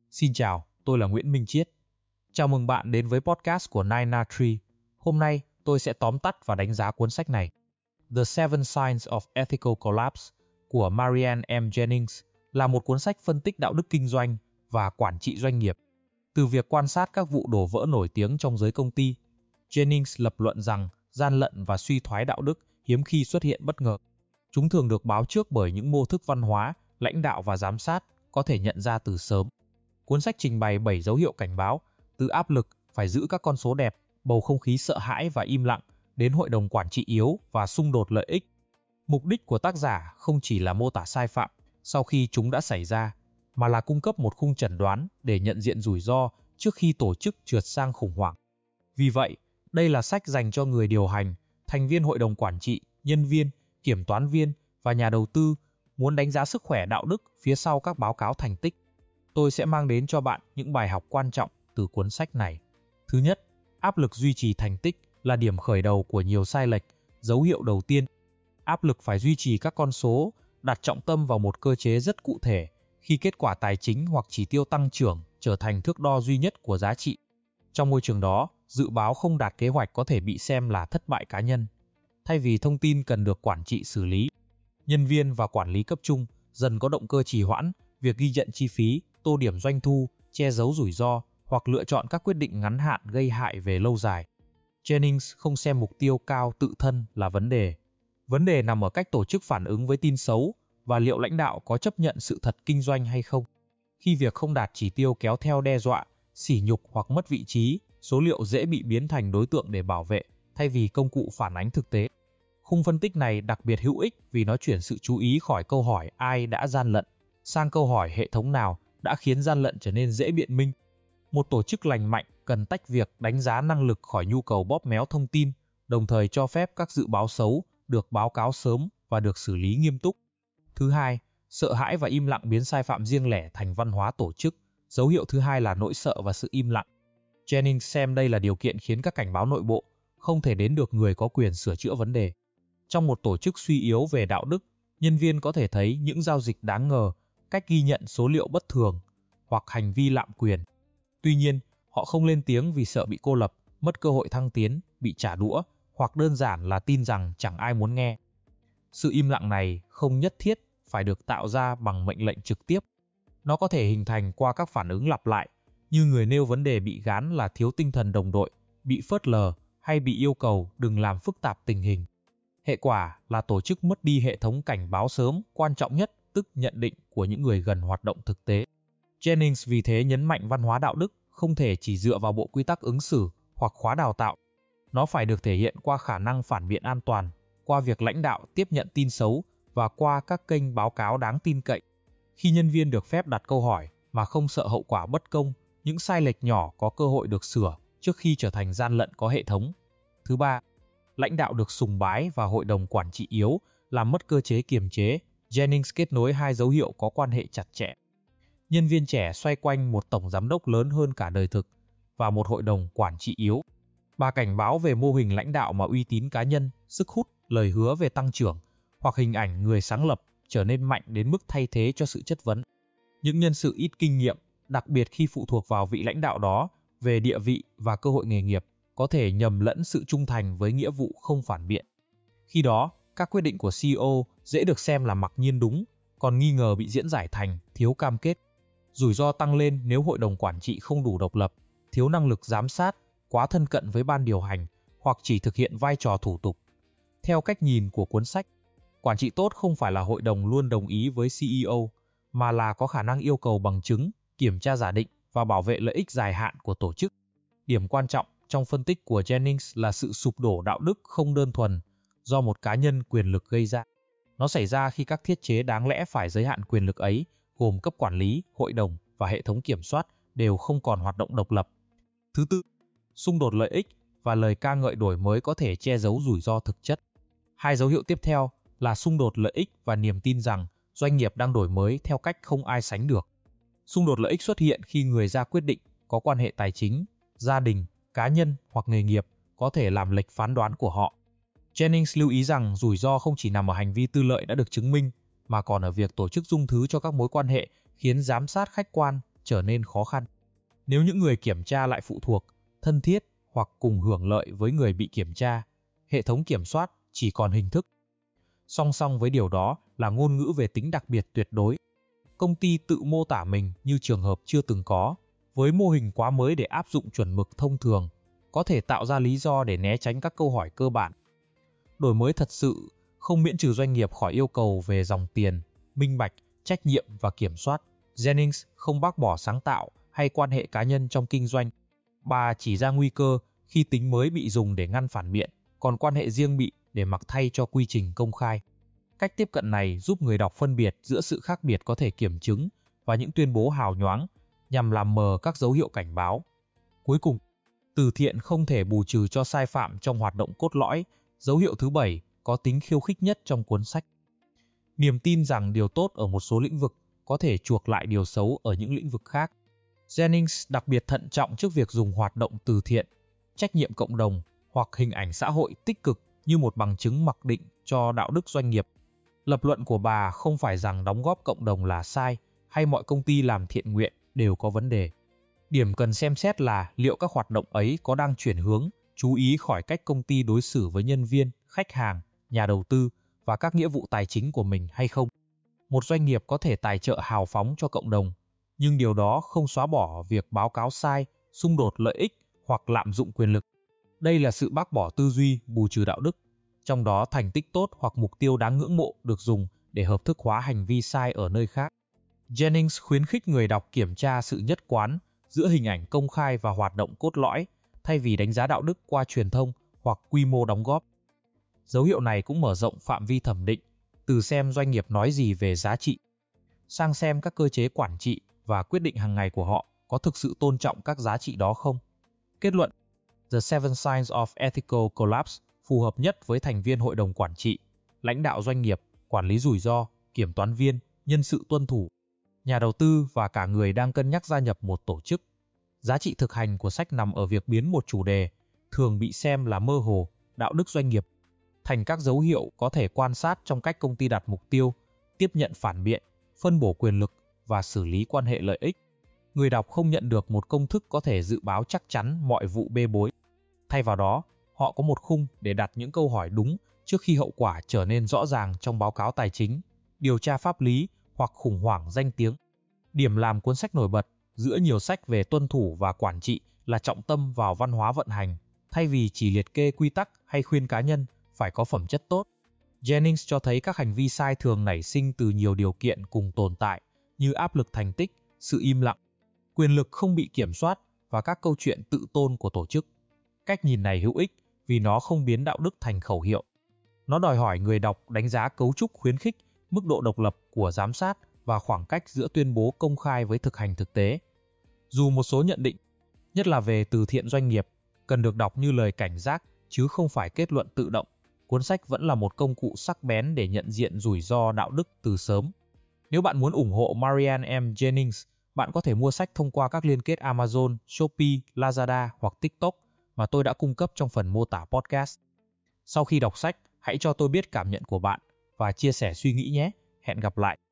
Xin chào, tôi là Nguyễn Minh Chiết. Chào mừng bạn đến với podcast của Nine Nine Tree. Hôm nay, tôi sẽ tóm tắt và đánh giá cuốn sách này. The Seven Signs of Ethical Collapse của Marianne M. Jennings là một cuốn sách phân tích đạo đức kinh doanh và quản trị doanh nghiệp. Từ việc quan sát các vụ đổ vỡ nổi tiếng trong giới công ty, Jennings lập luận rằng gian lận và suy thoái đạo đức hiếm khi xuất hiện bất ngờ. Chúng thường được báo trước bởi những mô thức văn hóa, lãnh đạo và giám sát có thể nhận ra từ sớm. Cuốn sách trình bày 7 dấu hiệu cảnh báo, từ áp lực phải giữ các con số đẹp, bầu không khí sợ hãi và im lặng, đến hội đồng quản trị yếu và xung đột lợi ích. Mục đích của tác giả không chỉ là mô tả sai phạm sau khi chúng đã xảy ra, mà là cung cấp một khung chẩn đoán để nhận diện rủi ro trước khi tổ chức trượt sang khủng hoảng. Vì vậy, đây là sách dành cho người điều hành, thành viên hội đồng quản trị, nhân viên, kiểm toán viên và nhà đầu tư muốn đánh giá sức khỏe đạo đức phía sau các báo cáo thành tích. Tôi sẽ mang đến cho bạn những bài học quan trọng từ cuốn sách này. Thứ nhất, áp lực duy trì thành tích là điểm khởi đầu của nhiều sai lệch. Dấu hiệu đầu tiên, áp lực phải duy trì các con số, đặt trọng tâm vào một cơ chế rất cụ thể khi kết quả tài chính hoặc chỉ tiêu tăng trưởng trở thành thước đo duy nhất của giá trị. Trong môi trường đó, dự báo không đạt kế hoạch có thể bị xem là thất bại cá nhân. Thay vì thông tin cần được quản trị xử lý, nhân viên và quản lý cấp trung dần có động cơ trì hoãn việc ghi nhận chi phí, tô điểm doanh thu, che giấu rủi ro hoặc lựa chọn các quyết định ngắn hạn gây hại về lâu dài. Jennings không xem mục tiêu cao tự thân là vấn đề. Vấn đề nằm ở cách tổ chức phản ứng với tin xấu và liệu lãnh đạo có chấp nhận sự thật kinh doanh hay không. Khi việc không đạt chỉ tiêu kéo theo đe dọa, sỉ nhục hoặc mất vị trí, số liệu dễ bị biến thành đối tượng để bảo vệ thay vì công cụ phản ánh thực tế. Khung phân tích này đặc biệt hữu ích vì nó chuyển sự chú ý khỏi câu hỏi ai đã gian lận sang câu hỏi hệ thống nào đã khiến gian lận trở nên dễ biện minh. Một tổ chức lành mạnh cần tách việc đánh giá năng lực khỏi nhu cầu bóp méo thông tin, đồng thời cho phép các dự báo xấu được báo cáo sớm và được xử lý nghiêm túc. Thứ hai, sợ hãi và im lặng biến sai phạm riêng lẻ thành văn hóa tổ chức. Dấu hiệu thứ hai là nỗi sợ và sự im lặng. Jennings xem đây là điều kiện khiến các cảnh báo nội bộ không thể đến được người có quyền sửa chữa vấn đề. Trong một tổ chức suy yếu về đạo đức, nhân viên có thể thấy những giao dịch đáng ngờ, cách ghi nhận số liệu bất thường hoặc hành vi lạm quyền. Tuy nhiên, họ không lên tiếng vì sợ bị cô lập, mất cơ hội thăng tiến, bị trả đũa hoặc đơn giản là tin rằng chẳng ai muốn nghe. Sự im lặng này không nhất thiết phải được tạo ra bằng mệnh lệnh trực tiếp. Nó có thể hình thành qua các phản ứng lặp lại, như người nêu vấn đề bị gán là thiếu tinh thần đồng đội, bị phớt lờ hay bị yêu cầu đừng làm phức tạp tình hình. Hệ quả là tổ chức mất đi hệ thống cảnh báo sớm quan trọng nhất, tức nhận định của những người gần hoạt động thực tế. Jennings vì thế nhấn mạnh văn hóa đạo đức không thể chỉ dựa vào bộ quy tắc ứng xử hoặc khóa đào tạo. Nó phải được thể hiện qua khả năng phản biện an toàn, qua việc lãnh đạo tiếp nhận tin xấu và qua các kênh báo cáo đáng tin cậy. Khi nhân viên được phép đặt câu hỏi mà không sợ hậu quả bất công, những sai lệch nhỏ có cơ hội được sửa trước khi trở thành gian lận có hệ thống. Thứ ba, lãnh đạo được sùng bái và hội đồng quản trị yếu làm mất cơ chế kiềm chế. Jennings kết nối hai dấu hiệu có quan hệ chặt chẽ. Nhân viên trẻ xoay quanh một tổng giám đốc lớn hơn cả đời thực và một hội đồng quản trị yếu. Bà cảnh báo về mô hình lãnh đạo mà uy tín cá nhân, sức hút, lời hứa về tăng trưởng hoặc hình ảnh người sáng lập trở nên mạnh đến mức thay thế cho sự chất vấn. Những nhân sự ít kinh nghiệm, đặc biệt khi phụ thuộc vào vị lãnh đạo đó về địa vị và cơ hội nghề nghiệp, có thể nhầm lẫn sự trung thành với nghĩa vụ không phản biện. Khi đó, các quyết định của CEO dễ được xem là mặc nhiên đúng, còn nghi ngờ bị diễn giải thành thiếu cam kết. Rủi ro tăng lên nếu hội đồng quản trị không đủ độc lập, thiếu năng lực giám sát, quá thân cận với ban điều hành hoặc chỉ thực hiện vai trò thủ tục. Theo cách nhìn của cuốn sách, quản trị tốt không phải là hội đồng luôn đồng ý với CEO, mà là có khả năng yêu cầu bằng chứng, kiểm tra giả định và bảo vệ lợi ích dài hạn của tổ chức. Điểm quan trọng trong phân tích của Jennings là sự sụp đổ đạo đức không đơn thuần do một cá nhân quyền lực gây ra. Nó xảy ra khi các thiết chế đáng lẽ phải giới hạn quyền lực ấy, gồm cấp quản lý, hội đồng và hệ thống kiểm soát, đều không còn hoạt động độc lập. Thứ tư, xung đột lợi ích và lời ca ngợi đổi mới có thể che giấu rủi ro thực chất. Hai dấu hiệu tiếp theo là xung đột lợi ích và niềm tin rằng doanh nghiệp đang đổi mới theo cách không ai sánh được. Xung đột lợi ích xuất hiện khi người ra quyết định có quan hệ tài chính, gia đình, cá nhân hoặc nghề nghiệp có thể làm lệch phán đoán của họ. Jennings lưu ý rằng rủi ro không chỉ nằm ở hành vi tư lợi đã được chứng minh, mà còn ở việc tổ chức dung thứ cho các mối quan hệ khiến giám sát khách quan trở nên khó khăn. Nếu những người kiểm tra lại phụ thuộc, thân thiết hoặc cùng hưởng lợi với người bị kiểm tra, hệ thống kiểm soát chỉ còn hình thức. Song song với điều đó là ngôn ngữ về tính đặc biệt tuyệt đối. Công ty tự mô tả mình như trường hợp chưa từng có, với mô hình quá mới để áp dụng chuẩn mực thông thường, có thể tạo ra lý do để né tránh các câu hỏi cơ bản. Đổi mới thật sự không miễn trừ doanh nghiệp khỏi yêu cầu về dòng tiền, minh bạch, trách nhiệm và kiểm soát. Jennings không bác bỏ sáng tạo hay quan hệ cá nhân trong kinh doanh. Bà chỉ ra nguy cơ khi tính mới bị dùng để ngăn phản biện, còn quan hệ riêng bị để mặc thay cho quy trình công khai. Cách tiếp cận này giúp người đọc phân biệt giữa sự khác biệt có thể kiểm chứng và những tuyên bố hào nhoáng nhằm làm mờ các dấu hiệu cảnh báo. Cuối cùng, từ thiện không thể bù trừ cho sai phạm trong hoạt động cốt lõi, dấu hiệu thứ 7 có tính khiêu khích nhất trong cuốn sách. Niềm tin rằng điều tốt ở một số lĩnh vực có thể chuộc lại điều xấu ở những lĩnh vực khác. Jennings đặc biệt thận trọng trước việc dùng hoạt động từ thiện, trách nhiệm cộng đồng hoặc hình ảnh xã hội tích cực như một bằng chứng mặc định cho đạo đức doanh nghiệp. Lập luận của bà không phải rằng đóng góp cộng đồng là sai hay mọi công ty làm thiện nguyện đều có vấn đề. Điểm cần xem xét là liệu các hoạt động ấy có đang chuyển hướng, chú ý khỏi cách công ty đối xử với nhân viên, khách hàng, nhà đầu tư và các nghĩa vụ tài chính của mình hay không. Một doanh nghiệp có thể tài trợ hào phóng cho cộng đồng, nhưng điều đó không xóa bỏ việc báo cáo sai, xung đột lợi ích hoặc lạm dụng quyền lực. Đây là sự bác bỏ tư duy bù trừ đạo đức, trong đó thành tích tốt hoặc mục tiêu đáng ngưỡng mộ được dùng để hợp thức hóa hành vi sai ở nơi khác. Jennings khuyến khích người đọc kiểm tra sự nhất quán giữa hình ảnh công khai và hoạt động cốt lõi, thay vì đánh giá đạo đức qua truyền thông hoặc quy mô đóng góp. Dấu hiệu này cũng mở rộng phạm vi thẩm định, từ xem doanh nghiệp nói gì về giá trị, sang xem các cơ chế quản trị và quyết định hàng ngày của họ có thực sự tôn trọng các giá trị đó không. Kết luận: The Seven Signs of Ethical Collapse phù hợp nhất với thành viên hội đồng quản trị, lãnh đạo doanh nghiệp, quản lý rủi ro, kiểm toán viên, nhân sự tuân thủ, nhà đầu tư và cả người đang cân nhắc gia nhập một tổ chức. Giá trị thực hành của sách nằm ở việc biến một chủ đề, thường bị xem là mơ hồ, đạo đức doanh nghiệp, thành các dấu hiệu có thể quan sát trong cách công ty đặt mục tiêu, tiếp nhận phản biện, phân bổ quyền lực và xử lý quan hệ lợi ích. Người đọc không nhận được một công thức có thể dự báo chắc chắn mọi vụ bê bối. Thay vào đó, họ có một khung để đặt những câu hỏi đúng trước khi hậu quả trở nên rõ ràng trong báo cáo tài chính, điều tra pháp lý hoặc khủng hoảng danh tiếng. Điểm làm cuốn sách nổi bật giữa nhiều sách về tuân thủ và quản trị là trọng tâm vào văn hóa vận hành, thay vì chỉ liệt kê quy tắc hay khuyên cá nhân phải có phẩm chất tốt. Jennings cho thấy các hành vi sai thường nảy sinh từ nhiều điều kiện cùng tồn tại như áp lực thành tích, sự im lặng, quyền lực không bị kiểm soát và các câu chuyện tự tôn của tổ chức. Cách nhìn này hữu ích vì nó không biến đạo đức thành khẩu hiệu. Nó đòi hỏi người đọc đánh giá cấu trúc khuyến khích, mức độ độc lập của giám sát và khoảng cách giữa tuyên bố công khai với thực hành thực tế. Dù một số nhận định, nhất là về từ thiện doanh nghiệp, cần được đọc như lời cảnh giác chứ không phải kết luận tự động, cuốn sách vẫn là một công cụ sắc bén để nhận diện rủi ro đạo đức từ sớm. Nếu bạn muốn ủng hộ Marianne M. Jennings, bạn có thể mua sách thông qua các liên kết Amazon, Shopee, Lazada hoặc TikTok mà tôi đã cung cấp trong phần mô tả podcast. Sau khi đọc sách, hãy cho tôi biết cảm nhận của bạn và chia sẻ suy nghĩ nhé. Hẹn gặp lại.